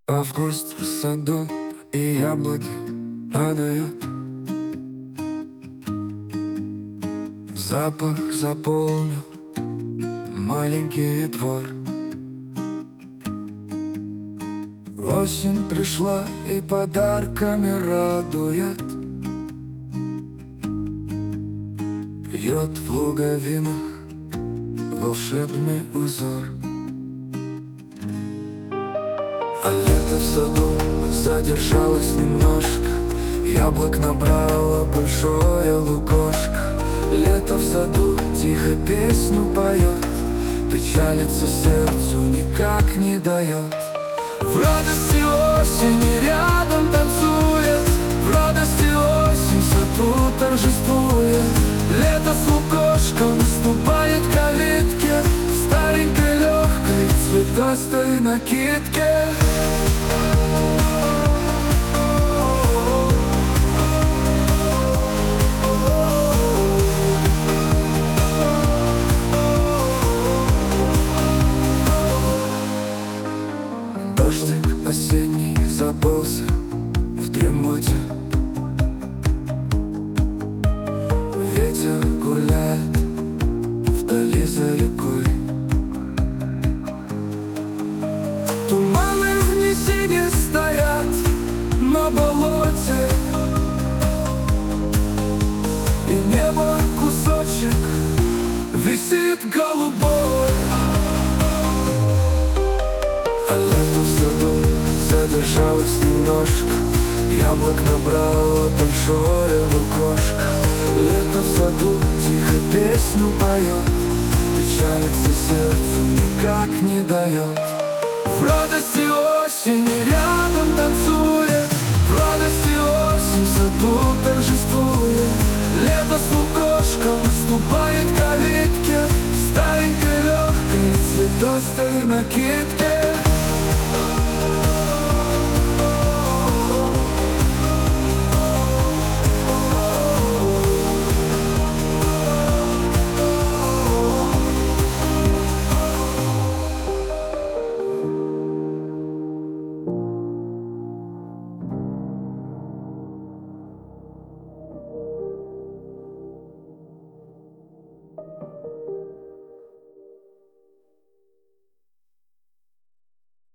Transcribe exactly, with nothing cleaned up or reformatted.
Август в саду, и яблоки падают. Запах заполнил маленький двор. Осень пришла и подарками радует. Пьет в луговинах волшебный узор. А лето в саду задержалось немножко, яблок набрало большое лукошко. Лето в саду тихо песню поет, печалится сердцу, никак не дает. В радости осени рядом танцует, в радости осень в саду торжествует. Лето с лукошком наступает к калитке, в старенькой легкой цветастой накидке. Дождик осенний забылся в дремоте. Ветер гуляет вдали за рекой. Туманы в низине стоят на болоте, и небо кусочек висит голубой. А лето в саду задержалось немножко, яблок набрало большое лукошко. Лето в саду тихо песню поет, печалится сердцу, никак не дает. В радости осени рядом танцует, в радости осень в саду торжествует. Лето с лукошком наступает к калитке, в старенькой легкой цветастой накидке.